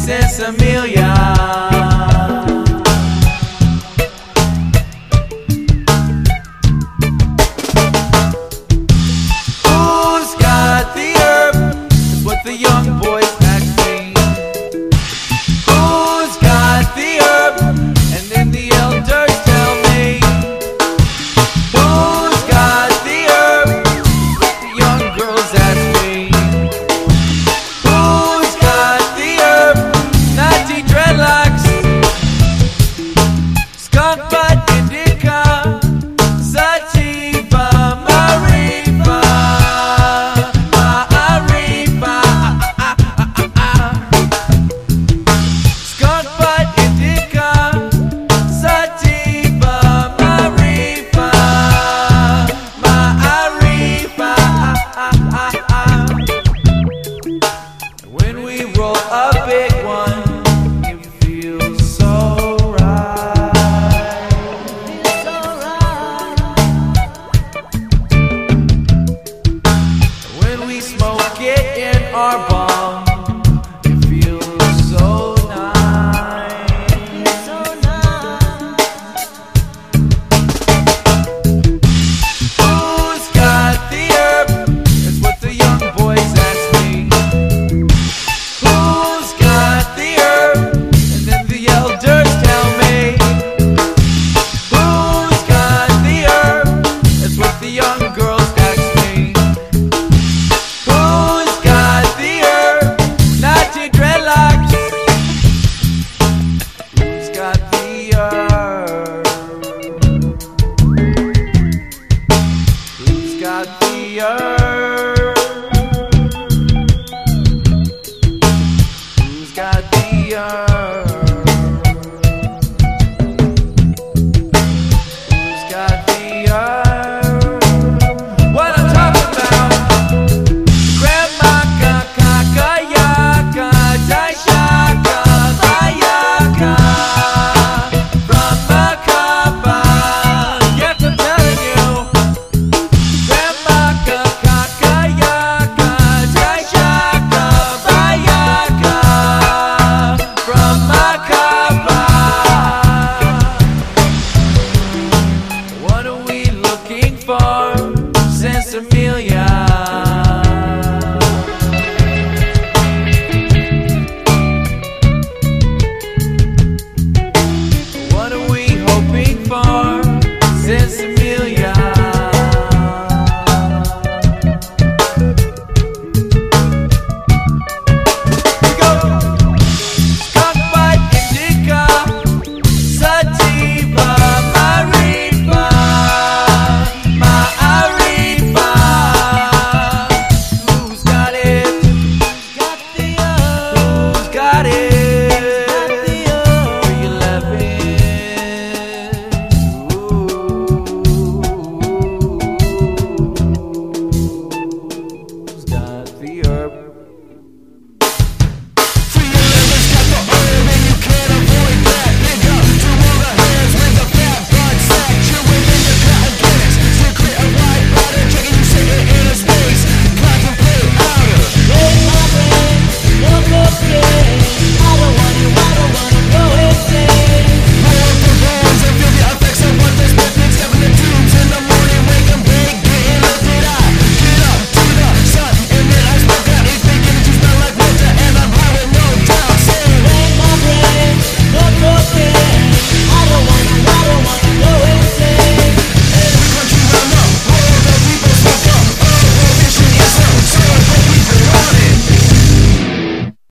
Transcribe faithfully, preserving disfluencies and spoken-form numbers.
Sensimilia. Who's got the herb? Is what the young boys ask me. Who's got the herb? And then the elders tell me. Who's got the herb? Is what the young girls ask me. Who's got the herb? Natty dreadlocks, skunk butt indica, sativa marifa, marifa. Skunk butt indica, sativa marifa, marifa. When we roll a big one, it feels so right. When we smoke it in our bar.